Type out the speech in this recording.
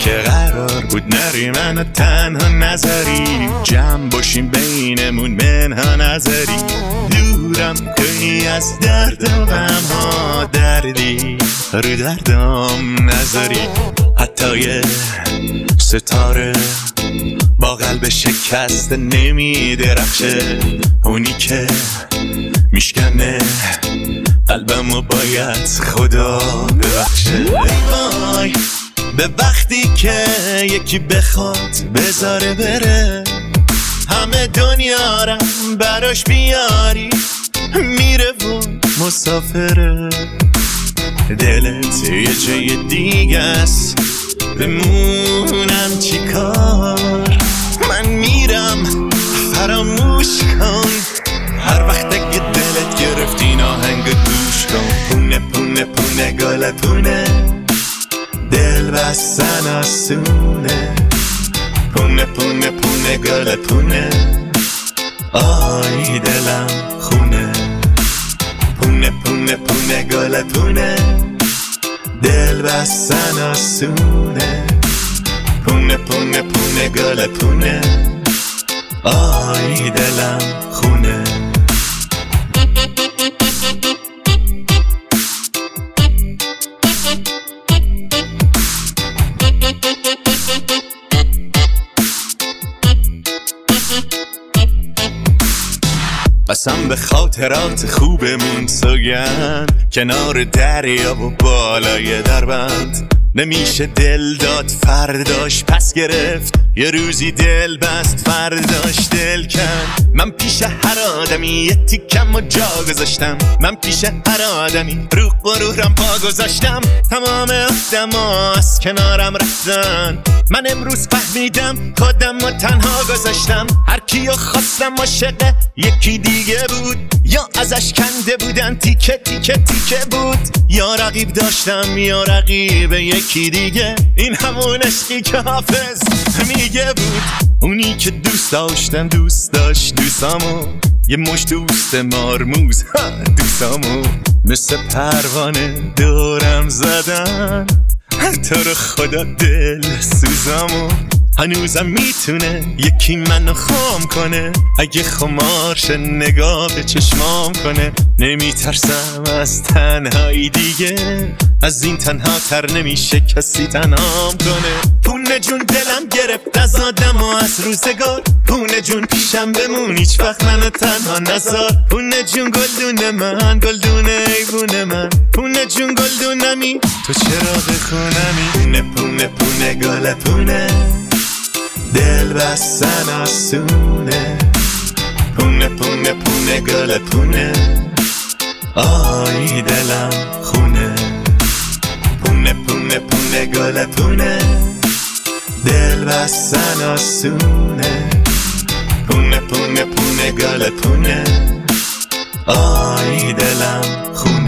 که قرار بود نری منو تنها نذاری، جمع باشیم بینمون منها نذاری، دورم کنی از درد و غم ها، دردی رو دردم نذاری. حتی یه ستاره با قلب شکسته نمی درخشه، اونی که میشکنه قلبمو باید خدا ببخشه. وای به وقتی که یکی بخواد بذاره بره، همه دنیا رم براش بیاری، میره و مسافره. دلت یه جای دیگه است، بمونم چی کار؟ من میرم فراموش کن، هر وقت اگه دلت گرفت این آهنگ گوش کن. پونه پونه پونه گل پونه، دل بستن آسونه. پونه پونه پونه گل پونه، آی دلم خونه. پونه پونه پونه گل پونه، دل بستن آسونه. پونه پونه پونه گل پونه، آی دلم خونه. قسم به خاطرات خوبمون سوگند، کنار دریا و بالای دربند. نمیشه دل داد فرداش پس گرفت، یه روزی دل بست فرداش دل کن. من پیش هر آدمی یه تیکم و جا گذاشتم، من پیش هر آدمی رو غرورم پا گذاشتم. تمام آدما از کنارم رفتن، من امروز فهمیدم خودم رو تنها گذاشتم. هر کیو خواستم عاشق یکی دیگه بود، یا ازش کنده بودن تیکه تیکه تیکه بود، یا رقیب داشتم یا رقیب یکی دیگه. این همون عشقی که حافظ میگه بود، اونی که دوست داشتم دوست داشت دوستامو، یه مش دوست مارموز دوستامو مثل پروانه دورم زدن. تو رو خدا دل سوزامو، هنوزم میتونه یکی منو خام کنه، اگه خمارش نگاه به چشمام کنه. نمیترسم از تنهایی دیگه، از این تنها تر نمیشه کسی تنهام کنه. پونه جون دلم گرفت از آدم و از روزگار، پونه جون پیشم بمون هیچ وقت منو تنها نذار. پونه جون گلدون من، گلدون ایوون من، پونه جون گلدونمی تو چراغ خونمی. پونه پونه پونه گل پونه، دل بستن آسونه. پونه پونه پونه گل پونه، آی دلم خونه. پونه پونه پونه گل پونه، دل بستن آسونه. پونه پونه پونه گل پونه، آی دلم خونه.